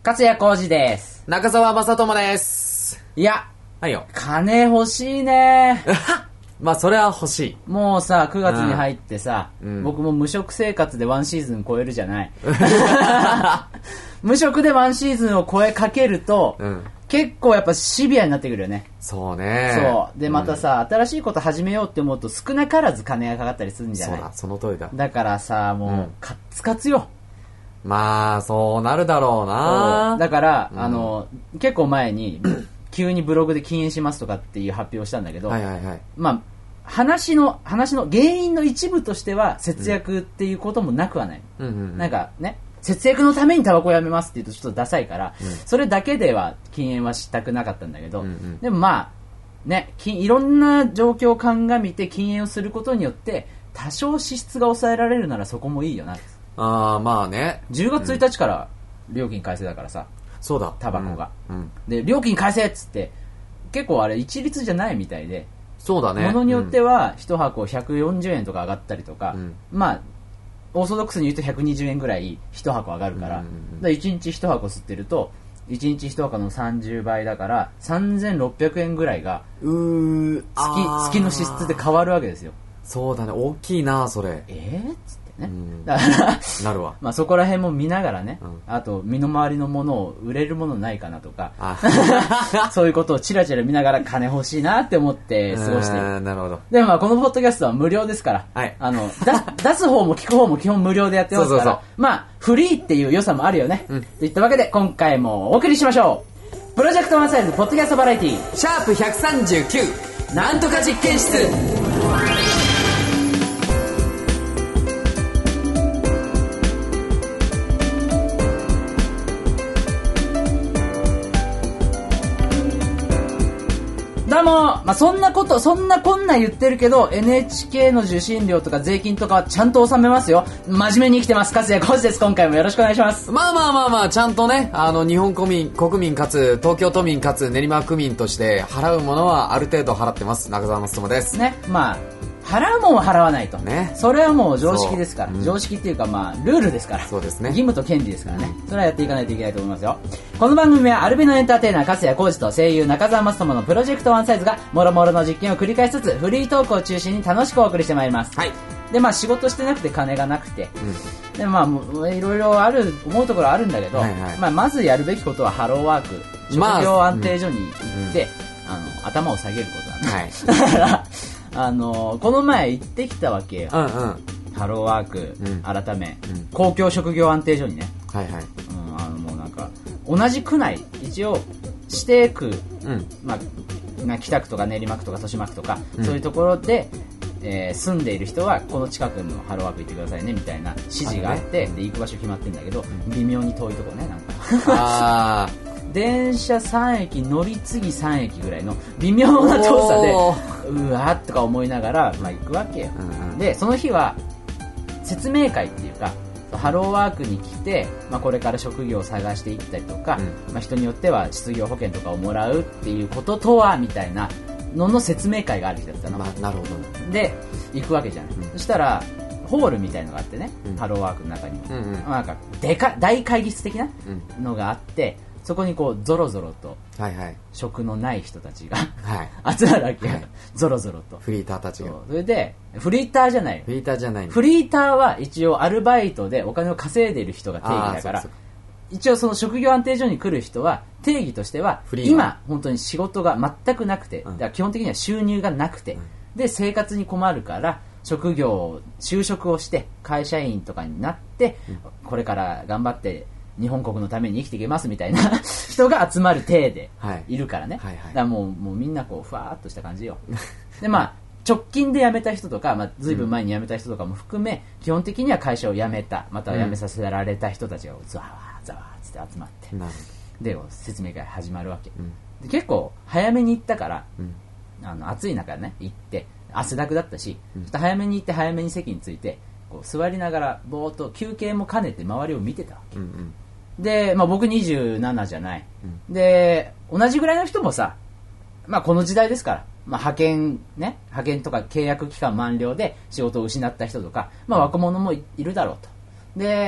勝谷浩二です。 中澤正智です。 いや、 はいよ。 金欲しいね。 まあそれは欲しい。 もうさ、9月に入ってさ、僕も無職生活でワンシーズン超えるじゃない。無職でワンシーズンを超えかけると、結構やっぱシビアになってくるよね。 そうね。 そう。で、またさ、新しいこと始めようって思うと少なからず金がかかったりするんじゃない？ そうだ、その通りだ。 だからさ、もう、カッツカツよ。 まあ、そうなるだろうな。 だから、結構前に、急にブログで禁煙しますとかっていう発表をしたんだけど、まあ、話の原因の一部としては節約っていうこともなくはない。なんかね、節約のためにタバコをやめますって言うとちょっとダサいから、それだけでは禁煙はしたくなかったんだけど、でもまあ、ね、いろんな状況を鑑みて禁煙をすることによって、多少支出が抑えられるならそこもいいよな。 ああ、まあね。 10月1日から料金改正だからさ。 そうだ。 タバコが。で、料金改正っつって、結構あれ一律じゃないみたいで、 そうだね。 ものによっては1箱140円とか上がったりとか、まあ、オーソドックスに言うと120円ぐらい1箱上がるから、1日1箱吸ってると、1日1箱の30倍だから、3600円ぐらいが、月の支出で変わるわけですよ。 そうだね、大きいな、それ。 つってね。だからなるわ。 まあそこら辺も見ながらね、あと身の回りのものを売れるものないかなとか、そういうことをチラチラ見ながら金欲しいなって思って過ごしてる。 なるほど。 でもまあこのポッドキャストは無料ですから、 はい、 出す方も聞く方も基本無料でやってますから、まあフリーっていう良さもあるよね。といったわけで今回もお送りしましょう。プロジェクトワンサイズポッドキャストバラエティーシャープ139なんとか実験室。 どうも、まあ、そんなこんな言ってるけど NHK の受信料とか税金とかはちゃんと納めますよ。真面目に生きてます。勝谷浩二です。今回もよろしくお願いします。 まあちゃんとね、日本国民かつ東京都民かつ練馬区民として払うものはある程度払ってます。中澤の務ですね。まあ払うもんは払わないと、 ね、 それはもう常識ですから、常識っていうかまあルールですから、 そうですね、 義務と権利ですからね、それはやっていかないといけないと思いますよ。この番組はアルビノエンターテイナー勝谷浩二と声優中澤正智のプロジェクトワンサイズがもろもろの実験を繰り返しつつフリートークを中心に楽しくお送りしてまいります。 はい。 でまあ仕事してなくて金がなくて、でまあいろいろ思うところあるんだけど、まあまずやるべきことはハローワーク、職業安定所に行って、頭を下げることなんです。だからこの前行ってきたわけよ。ハローワーク、改め、公共職業安定所にね。もうなんか、同じ区内、一応、指定区、まあ、北区とか練馬区とか豊島区とか、そういうところで、住んでいる人は、この近くのハローワーク行ってくださいね、みたいな指示があって、で、行く場所決まってんだけど、微妙に遠いとこね、なんか。電車3駅乗り継ぎ3駅ぐらいの微妙な遠さでうわーとか思いながら、まあ、行くわけよ、でその日は説明会っていうかハローワークに来て、まあ、これから職業を探していったりとか、まあ、人によっては失業保険とかをもらうっていうこととはみたいなのの説明会がある日だったの、 なるほど。 で行くわけじゃない、そしたらホールみたいのがあってね、ハローワークの中にも、なんか大会議室的なのがあって、そこにこうゾロゾロと職のない人たちが集まるわけよ、ゾロゾロとフリーターたちが。 それでフリーターじゃない、 フリーターじゃない、 フリーターは一応アルバイトでお金を稼いでいる人が定義だから、一応その職業安定所に来る人は定義としては今本当に仕事が全くなくて、だから基本的には収入がなくて、で生活に困るから就職をして会社員とかになって、これから頑張って日本国のために生きていけますみたいな人が集まる体でいるからね、だからもうみんなこうふわーっとした感じよでまあ直近で辞めた人とか、まあ、ずいぶん前に辞めた人とかも含め、基本的には会社を辞めたまたは辞めさせられた人たちがざわざわつって集まって、で説明会始まるわけ、で結構早めに行ったから、暑い中ね行って汗だくだったし、ちょっと早めに行って早めに席に着いてこう座りながらぼーっと休憩も兼ねて周りを見てたわけ、で、まあ、僕27じゃない、で同じぐらいの人もさ、まあ、この時代ですから、まあ、派遣とか契約期間満了で仕事を失った人とか、まあ、若者もいるだろうと。で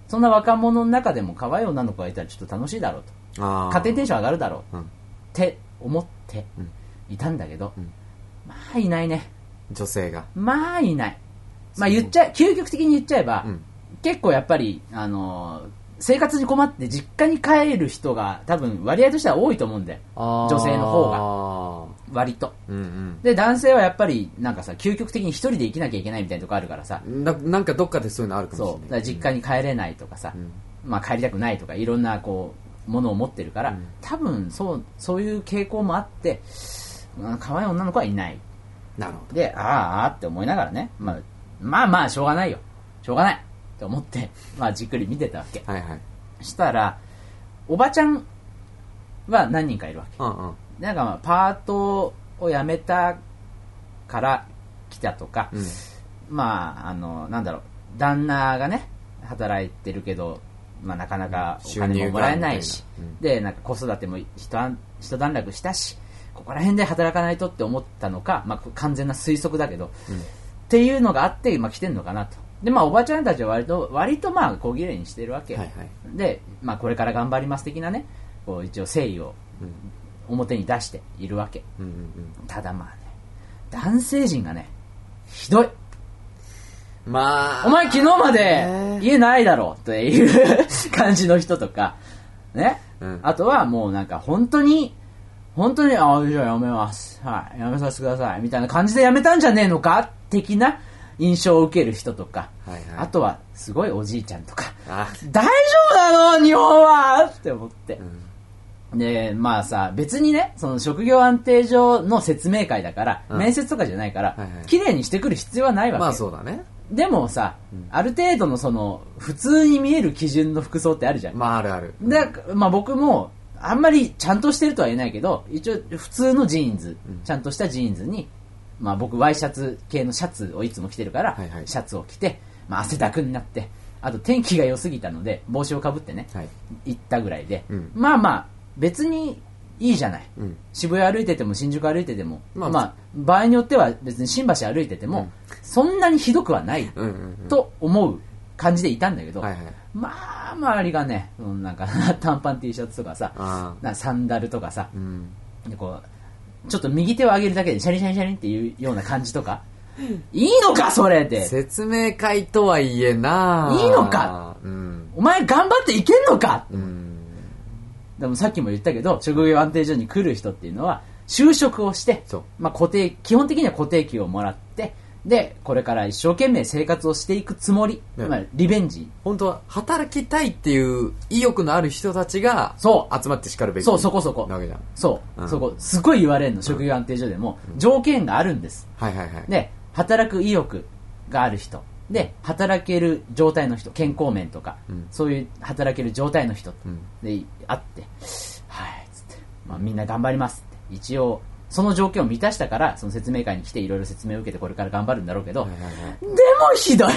そんな若者の中でも可愛い女の子がいたらちょっと楽しいだろうと、家庭テンション上がるだろうって思っていたんだけど、まあいないね、 女性が。 まあいない。まあ究極的に言っちゃえば、結構やっぱり生活に困って実家に帰る人が多分割合としては多いと思うんで、女性の方が割と、で男性はやっぱりなんかさ、究極的に一人で生きなきゃいけないみたいなとこあるからさ、 なんかどっかでそういうのあるかもしれない。 そうだから実家に帰れないとかさ、まあ帰りたくないとかいろんなこうものを持ってるから、多分そういう傾向もあって、可愛い女の子はいない。 なるほど。 であーって思いながらね、まあしょうがないよ、しょうがないと思って、まあじっくり見てたわけ。 はいはい。 したらおばちゃんは何人かいるわけ。なんかまあパートを辞めたから来たとか、まあなんだろう、旦那がね働いてるけど、まあなかなかお金ももらえないし、でなんか子育ても一段落したし、ここら辺で働かないとって思ったのか、まあ完全な推測だけど、っていうのがあって、まあ来てんのかなと。でまあおばちゃんたちは割とまあ小綺麗にしてるわけ、でまあこれから頑張ります的なね、こう一応誠意を表に出しているわけ、ただまあね、男性陣がねひどい。まあお前昨日まで家ないだろっていう感じの人とかね、あとはもうなんか本当にじゃあやめます、はい、やめさせてくださいみたいな感じでやめたんじゃねえのか的な印象を受ける人とか、あとはすごいおじいちゃんとか、大丈夫なの日本はって思って、でまあさ、別にねその職業安定所の説明会だから、面接とかじゃないから、綺麗にしてくる必要はないわけ。 まあそうだね。 でもさ、ある程度のその普通に見える基準の服装ってあるじゃん。 まあある。 でまあ僕もあんまりちゃんとしてるとは言えないけど、一応普通のジーンズ、ちゃんとしたジーンズに、まあ僕ワイシャツ系のシャツをいつも着てるから、シャツを着て、まあ汗だくになって、あと天気が良すぎたので帽子をかぶってね、行ったぐらいで、まあ別にいいじゃない、渋谷歩いてても新宿歩いてても、まあ場合によっては別に新橋歩いてても、そんなにひどくはないと思う感じでいたんだけど、まあ周りがね、なんか短パン T シャツとかさ、なんかサンダルとかさ、でこうちょっと右手を上げるだけでシャリシャリシャリっていうような感じとか、いいのかそれで。 説明会とはいえないいのか、お前頑張っていけんのか、でもさっきも言ったけど、職業安定所に来る人っていうのは就職をして、まあ基本的には固定給をもらって、でこれから一生懸命生活をしていくつもり、まあ、リベンジ、 本当は働きたいっていう意欲のある人たちが集まってしかるべき、 そこそこそこすごい言われるの、職業安定所でも条件があるんです、で働く意欲がある人で、働ける状態の人、健康面とか、そういう働ける状態の人であって、はいつって、まあ、みんな頑張りますって、一応その条件を満たしたからその説明会に来ていろいろ説明を受けてこれから頑張るんだろうけど、でもひどい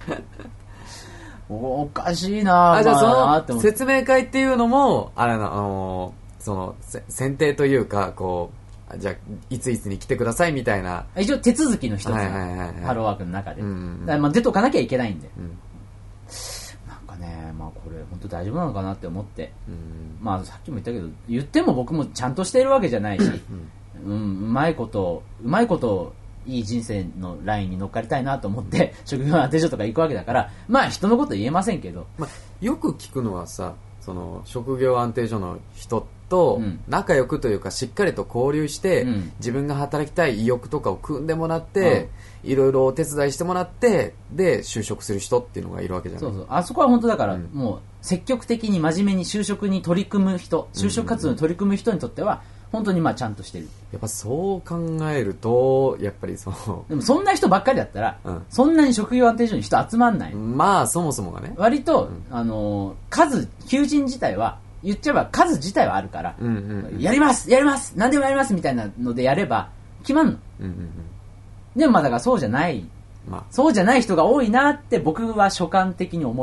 おかしいな。 じゃあその説明会っていうのもあれその選定というか、こうじゃあいつに来てくださいみたいな、 一応手続きの一つ、ハローワークの中で、だからまあ出とかなきゃいけないんで、なんかね、まあこれ本当大丈夫なのかなって思って、まあさっきも言ったけど、言っても僕もちゃんとしているわけじゃないし、うまいこといい人生のラインに乗っかりたいなと思って職業安定所とか行くわけだから、まあ人のこと言えませんけど、 よく聞くのはさ、その職業安定所の人と仲良くというか、しっかりと交流して、自分が働きたい意欲とかを組んでもらって、いろいろお手伝いしてもらって、で就職する人っていうのがいるわけじゃない。 あそこは本当だから、もう積極的に真面目に就職に取り組む人、就職活動に取り組む人にとっては本当にまあちゃんとしてる。 やっぱそう考えると、やっぱりでもそんな人ばっかりだったら、そんなに職業安定所に人集まんない。 まあそもそもがね、 割と、求人自体は言っちゃえば数自体はあるから、やります何でもやりますみたいなのでやれば決まんの、でもまあだからそうじゃない、そうじゃない人が多いなって僕は主観的に思った、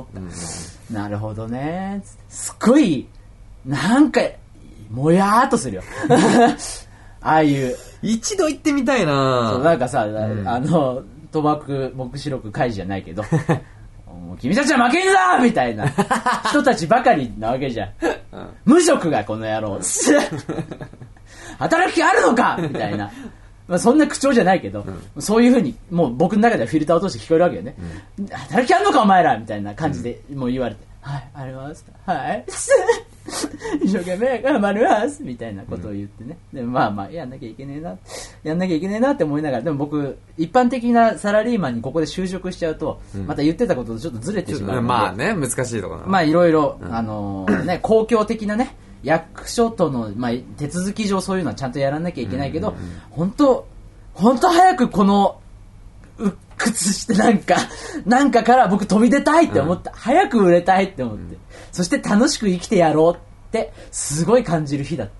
なるほどね、すっごいなんかもやーっとするよああいう一度行ってみたいな。 そうなんかさ、賭博目視録開示じゃないけどもう君たちは負けんぞみたいな人たちばかりなわけじゃん。無職がこの野郎。働きあるのかみたいな。まあそんな口調じゃないけど、そういう風に、もう僕の中ではフィルターを通して聞こえるわけよね。働きあるのかお前らみたいな感じでもう言われて、はい、あります。はい。一生懸命頑張りますみたいなことを言ってね。でまあやんなきゃいけねえなって思いながら、でも僕一般的なサラリーマンにここで就職しちゃうと、また言ってたこととちょっとずれてしまうので、 まあね、難しいところな。 まあいろいろね、公共的なね役所との、まあ、手続き上そういうのはちゃんとやらなきゃいけないけど、本当早くこの鬱屈してなんかから僕飛び出たいって思って、早く売れたいって思って、そして楽しく生きてやろうってすごい感じる日だった。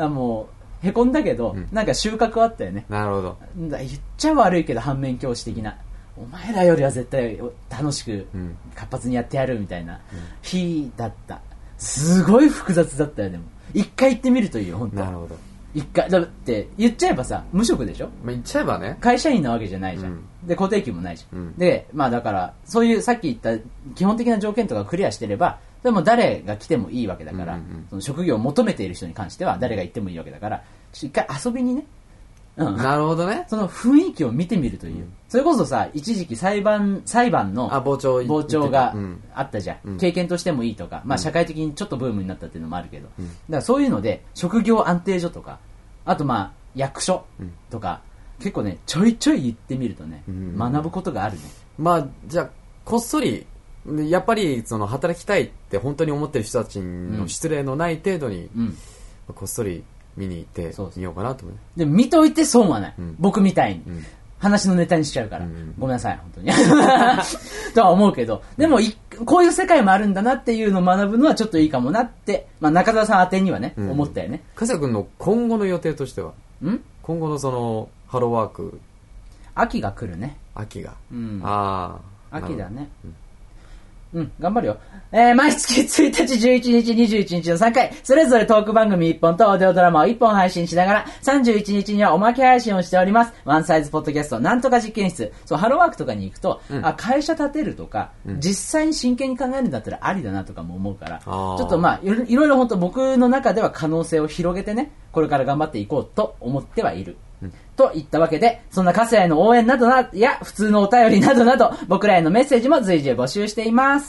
もうへこんだけど、なんか収穫あったよね。 なるほど。 言っちゃ悪いけど反面教師的な、お前らよりは絶対楽しく活発にやってやるみたいな日だった。すごい複雑だったよ。でも一回行ってみるといいよ本当。 なるほど。 一回だって言っちゃえばさ無職でしょ。 まあ、言っちゃえばね、 会社員なわけじゃないじゃん、で固定給もないじゃん、でまあだからそういうさっき言った基本的な条件とかをクリアしてれば、でも誰が来てもいいわけだから、その職業を求めている人に関しては誰が行ってもいいわけだから、一回遊びにね、 なるほどね。 その雰囲気を見てみるという、それこそさ一時期裁判の傍聴があったじゃん、経験としてもいいとか、まあ社会的にちょっとブームになったっていうのもあるけど、だからそういうので職業安定所とか、あとまあ役所とか、結構ねちょいちょい言ってみるとね、学ぶことがあるね。 まあじゃあこっそりやっぱりその働きたいって本当に思ってる人たちの失礼のない程度に、こっそり見に行ってみようかなと思う。 でも見といて損はない、僕みたいに、話のネタにしちゃうから、ごめんなさい本当にとは思うけど、でもこういう世界もあるんだなっていうのを学ぶのはちょっといいかもなって、まあ、中澤さん宛てにはね、思ったよね。 加瀬君の今後の予定としては、今後のそのハローワーク、 秋が来るね。 秋が、 秋だね。頑張るよ。毎月1日、11日、21日の3回、それぞれトーク番組1本とオーディオドラマを1本配信しながら、31日にはおまけ配信をしております。ワンサイズポッドキャスト、なんとか実験室。そう、ハローワークとかに行くと、会社建てるとか、実際に真剣に考えるんだったらありだなとかも思うから、ちょっとまあ、いろいろ本当僕の中では可能性を広げてね、これから頑張っていこうと思ってはいる。といったわけで、そんな加瀬への応援などや普通のお便りなどなど、僕らへのメッセージも随時募集しています。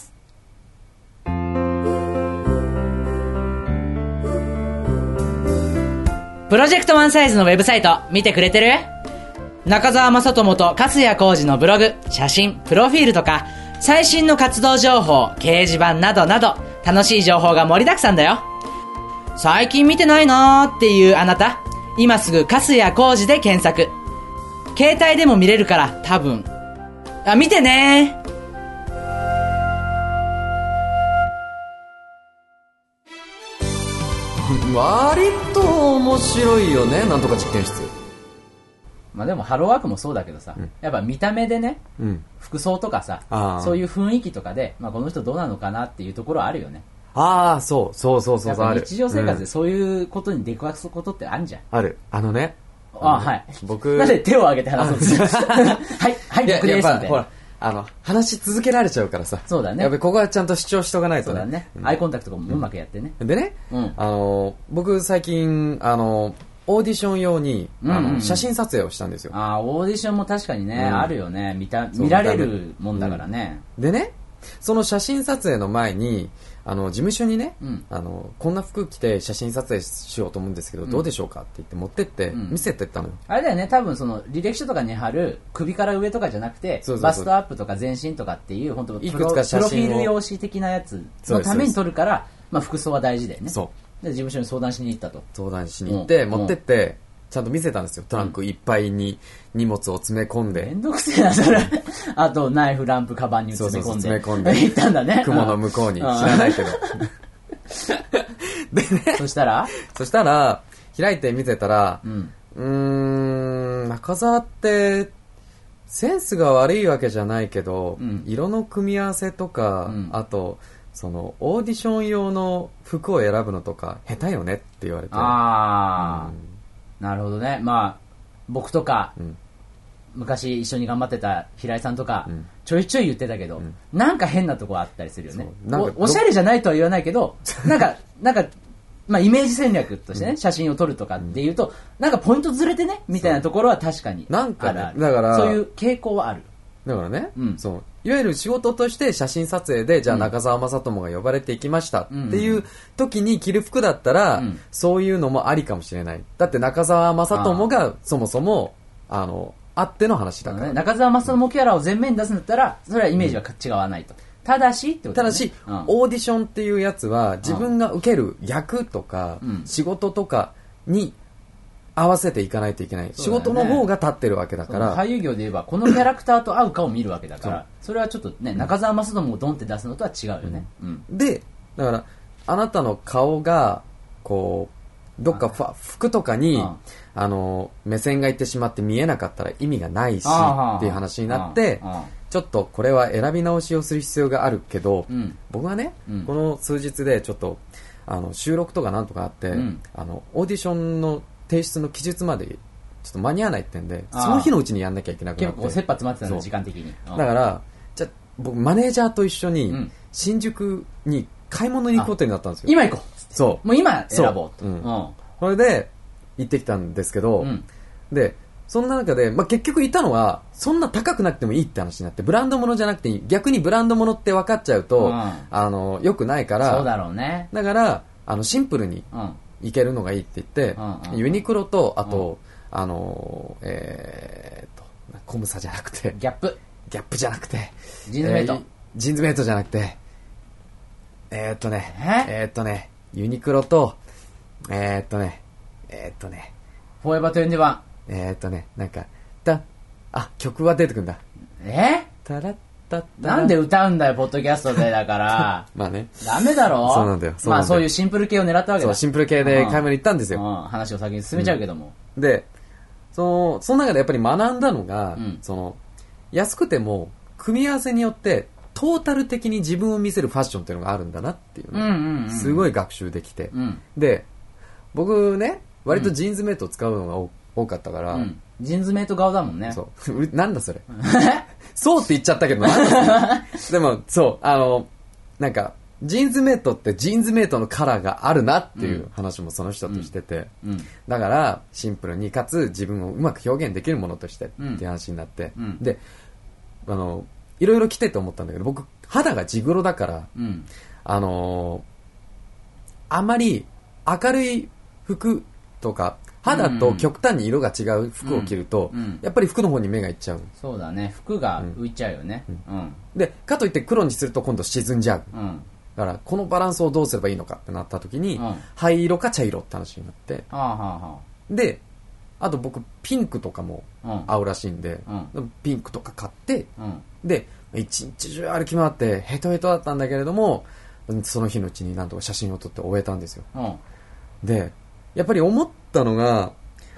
プロジェクトワンサイズのウェブサイト見てくれてる？中澤正智と粕谷浩二のブログ、写真、プロフィールとか最新の活動情報、掲示板などなど楽しい情報が盛りだくさんだよ。最近見てないなーっていうあなた、今すぐ粕谷浩二で検索。携帯でも見れるから多分。見てねー。 割と面白いよね、なんとか実験室。 まあでもハローワークもそうだけどさ、やっぱ見た目でね、服装とかさ、そういう雰囲気とかで、まあこの人どうなのかなっていうところはあるよね。 そう、 日常生活でそういうことに出くわすことってあるじゃん。 ある。ね。 はい。 僕。 なんで手を挙げて話そうとしてはい、僕です。 ほら、話し続けられちゃうからさ。 そうだね。 やっぱりここはちゃんと主張しとかないとね。 そうだね。アイコンタクトとかもうまくやってね。 でね、僕最近、オーディション用に、写真撮影をしたんですよ。 オーディションも確かにね、あるよね。見られるもんだからね。 でね、その写真撮影の前に、事務所にね、こんな服着て写真撮影しようと思うんですけど、どうでしょうかって言って持ってって、見せてったのよ。 あれだよね、多分その履歴書とかに貼る首から上とかじゃなくて、バストアップとか全身とかっていう本当いくつか写真をプロフィール用紙的なやつのために撮るから、まあ服装は大事だよね。そう。で事務所に相談しに行ったと。 相談しに行って、持ってって、ちゃんと見せたんですよ。トランクいっぱいに荷物を詰め込んで。 めんどくせえな、それ。あと、ナイフ、ランプ、カバンに詰め込んで。行ったんだね。 雲の向こうに。知らないけど。でね。 そしたら、 開いて見てたら、中澤って、センスが悪いわけじゃないけど、色の組み合わせとか、あと、その、オーディション用の服を選ぶのとか、下手よねって言われて。 なるほどね。まあ、僕とか、 昔一緒に頑張ってた平井さんとか、ちょいちょい言ってたけど、なんか変なとこあったりするよね。おしゃれじゃないとは言わないけど、なんか、まあイメージ戦略としてね、写真を撮るとかっていうと、なんかポイントずれてね、みたいなところは確かにある。なんかね、だから、そういう傾向はある。 だからね、そう。いわゆる仕事として写真撮影で、じゃあ中澤正智が呼ばれていきましたっていう時に着る服だったら、そういうのもありかもしれない。だって中澤正智がそもそも、あっての話だから。 中澤正智キャラを前面に出すんだったら、それはイメージは違わないと。ただし、 オーディションっていうやつは、自分が受ける役とか、仕事とかに、合わせていかないといけない、仕事の方が立ってるわけだから、 俳優業で言えばこのキャラクターと合うかを見るわけだからそれはちょっとね、中澤正智をドンって出すのとは違うよね、 でだからあなたの顔がこうどっか服とかに目線がいってしまって見えなかったら意味がないしっていう話になってちょっとこれは選び直しをする必要があるけど、僕はね、この数日でちょっと収録とかなんとかあって、オーディションの提出の期日までちょっと間に合わないってんで、その日のうちにやんなきゃいけなくなって、 結構切羽詰まってたの時間的に。 だからじゃあ僕マネージャーと一緒に新宿に買い物に行くことになったんですよ。 今行こう。 そう。 もう今選ぼうと。 それで行ってきたんですけど、でそんな中で、結局いたのはそんな高くなくてもいいって話になって、ブランド物じゃなくていい、逆にブランド物って分かっちゃうと、良くないから、 そうだろうね。 だからシンプルにいけるのがいいって言って、ユニクロとあと、コムサじゃなくてギャップじゃなくてジーンズメイト、 ジーンズメイトじゃなくてユニクロとフォーエバー 21なんか曲は出てくんだ。タラッなんで歌うんだよポッドキャストでだからまあねダメだろ。 そうなんだよ。 まあそういうシンプル系を狙ったわけだ。 そうシンプル系で買い物行ったんですよ。 話を先に進めちゃうけども、 でその中でやっぱり学んだのが、安くても組み合わせによってトータル的に自分を見せるファッションっていうのがあるんだなっていうのすごい学習できて、で僕ね割とジーンズメイトを使うのが多かったから、 ジーンズメイト顔だもんね。 そうなんだそれそうって言っちゃったけどでもそうなんかジーンズメイトってジーンズメイトのカラーがあるなっていう話もその人としてて、だからシンプルにかつ自分をうまく表現できるものとしてっていう話になって、でいろいろ着てて思ったんだけど、僕肌が地黒だから、あんまり明るい服とか肌と極端に色が違う服を着ると、やっぱり服の方に目がいっちゃう。 そうだね、服が浮いちゃうよね。 でかといって黒にすると今度沈んじゃう。だからこのバランスをどうすればいいのかってなった時に、灰色か茶色って話になって、であと僕ピンクとかも合うらしいんで、ピンクとか買って、で一日中歩き回ってヘトヘトだったんだけれども、その日のうちになんとか写真を撮って終えたんですよ。でやっぱり思ったのが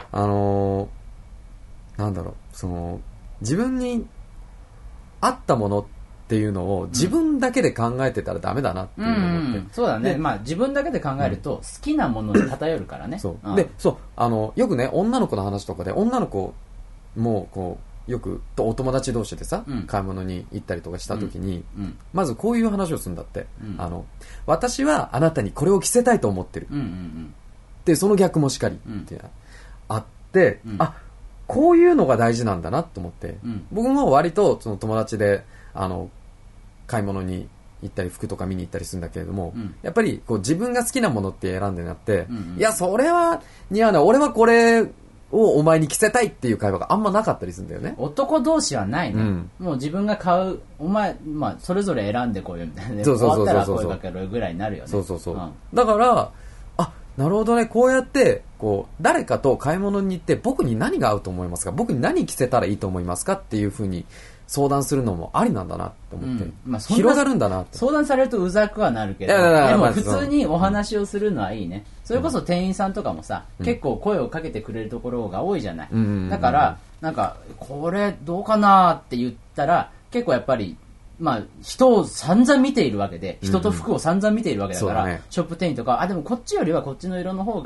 なんだろう、自分に合ったものっていうのを自分だけで考えてたらダメだなっていうのを思って、 そうだね。まあ自分だけで考えると好きなものに偏るからね。 でよくね女の子の話とかで、女の子もこうよくお友達同士でさ、買い物に行ったりとかした時に、まずこういう話をするんだって、私はあなたにこれを着せたいと思ってる、でその逆もしかりってあって、こういうのが大事なんだなと思って、僕も割とその友達で買い物に行ったり服とか見に行ったりするんだけれども、やっぱりこう自分が好きなものって選んでなって、いやそれは似合わない、俺はこれをお前に着せたいっていう会話があんまなかったりするんだよね。 男同士はないね、もう自分が買う、お前、それぞれ選んでこいよみたいな、終わったら声かけるぐらいになるよね。だからなるほどね、こうやってこう誰かと買い物に行って僕に何が合うと思いますか、僕に何着せたらいいと思いますかっていう風に相談するのもありなんだなと思って、広がるんだなって。 相談されるとうざくはなるけど、でも普通にお話をするのはいいね。それこそ店員さんとかもさ、結構声をかけてくれるところが多いじゃない。だからなんかこれどうかなって言ったら結構やっぱり人を散々見ているわけで、人と服を散々見ているわけだから、ショップ店員とかでもこっちよりはこっちの色の方が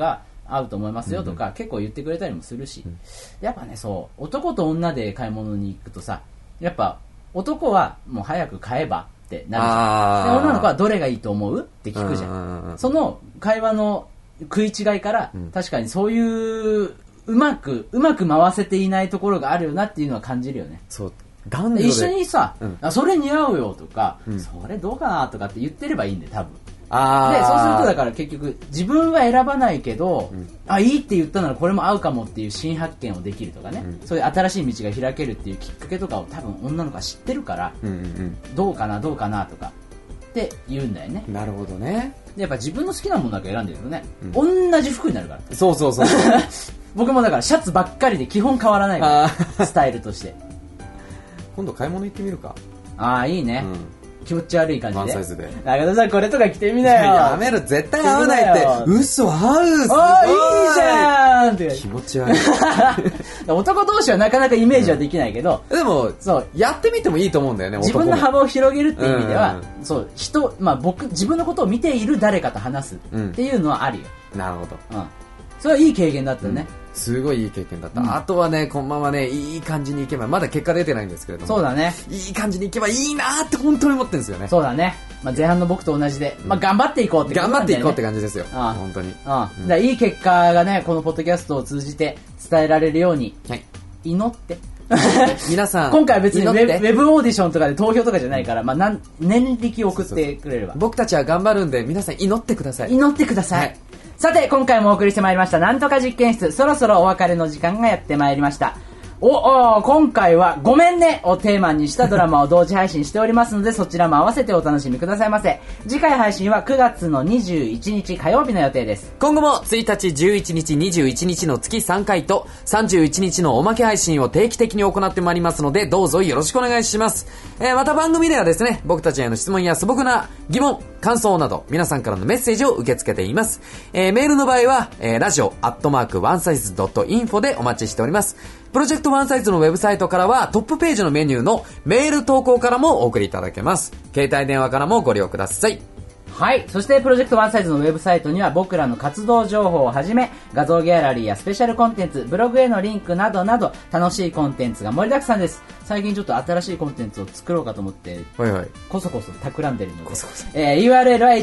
合うと思いますよとか、結構言ってくれたりもするし、やっぱね、そう男と女で買い物に行くとさ、やっぱ男はもう早く買えばってなるじゃん。で女の子はどれがいいと思うって聞くじゃん。その会話の食い違いから、確かにそういううまく回せていないところがあるよなっていうのは感じるよね。 そう、 一緒にさ、それ似合うよとか、それどうかなとかって言ってればいいんで、多分。で、そうするとだから結局自分は選ばないけど、いいって言ったならこれも合うかもっていう新発見をできるとかね、そういう新しい道が開けるっていうきっかけとかを多分女の子は知ってるから、どうかなとかって言うんだよね。 なるほどね。 でやっぱ自分の好きなものだけ選んでるとね、同じ服になるから。 そう僕もだからシャツばっかりで基本変わらないからスタイルとして。 今度買い物行ってみるか。 いいね、気持ち悪い感じで。 ワンサイズで。 中田さんこれとか着てみなよ。 やめろ、絶対合わないって。嘘、合う。いいじゃんって気持ち悪い。 男同士はなかなかイメージはできないけど、 でもそうやってみてもいいと思うんだよね。 自分の幅を広げるっていう意味では、そう自分のことを見ている誰かと話すっていうのはあるよ。 なるほど。 それはいい経験だったね。 すごいいい経験だった。あとはね、このままね、いい感じにいけば、まだ結果出てないんですけれども。 そうだね。 いい感じにいけばいいなって本当に思ってるんですよね。 そうだね。前半の僕と同じで、頑張っていこうって感じ、頑張っていこうって感じですよ。本当に。 いい結果がね、このポッドキャストを通じて伝えられるように、祈って。 皆さん、 今回は別にウェブオーディションとかで投票とかじゃないから、念力を送ってくれれば。 僕たちは頑張るんで、皆さん祈ってください。 祈ってください。さて、今回もお送りしてまいりました、なんとか実験室、そろそろお別れの時間がやってまいりました。今回はごめんねをテーマにしたドラマを同時配信しておりますので、そちらも合わせてお楽しみくださいませ。次回配信は9月の21日火曜日の予定です。 今後も1日、11日、21日の月3回と31日のおまけ配信を定期的に行ってまいりますので、どうぞよろしくお願いします。また番組ではですね、僕たちへの質問や素朴な疑問、感想など皆さんからのメッセージを受け付けています。メールの場合は、radio@onesize.info でお待ちしております。プロジェクトワンサイズのウェブサイトからはトップページのメニューのメール投稿からもお送りいただけます。携帯電話からもご利用ください。 はい。そしてプロジェクトワンサイズのウェブサイトには僕らの活動情報をはじめ、画像ギャラリーやスペシャルコンテンツ、ブログへのリンクなどなど楽しいコンテンツが盛りだくさんです。最近ちょっと新しいコンテンツを作ろうかと思って、こそこそ企んでるので、URL は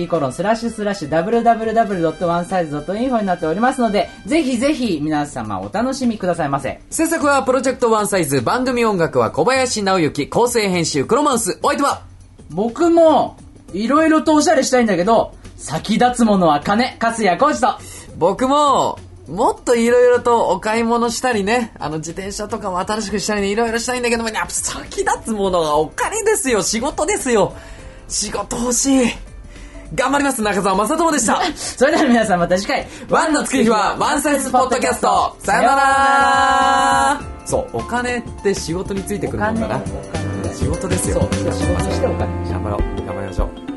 http://www.onesize.info になっておりますので、ぜひぜひ皆様お楽しみくださいませ。 制作はプロジェクトワンサイズ、番組音楽は小林直之、構成編集クロマウス。お相手は僕もいろいろとおしゃれしたいんだけど、先立つものは金、粕谷浩二と。 僕ももっといろいろとお買い物したりね、自転車とかも新しくしたりね、いろいろしたいんだけども、やっぱ先立つものはお金ですよ。仕事ですよ。仕事欲しい。頑張ります。中澤正智でした。 それでは皆さんまた次回、 ワンの作る日はワンサイズポッドキャスト。さよなら。そう、お金って仕事についてくるもんだな。仕事ですよ。 そう、仕事してお金。 頑張りましょう。